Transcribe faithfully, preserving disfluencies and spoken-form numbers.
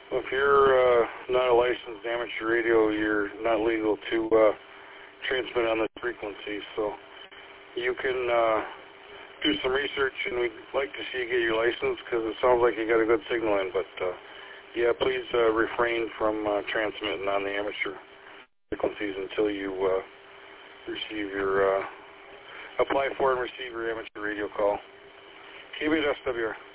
Well, if you're uh, not a licensed amateur radio, you're not legal to uh, transmit on this frequency. So you can uh, do some research, and we'd like to see you get your license because it sounds like you got a good signal in. But uh, yeah, please uh, refrain from uh, transmitting on the amateur frequencies until you uh, receive your uh, apply for and receive your amateur radio call. Keep it S W R.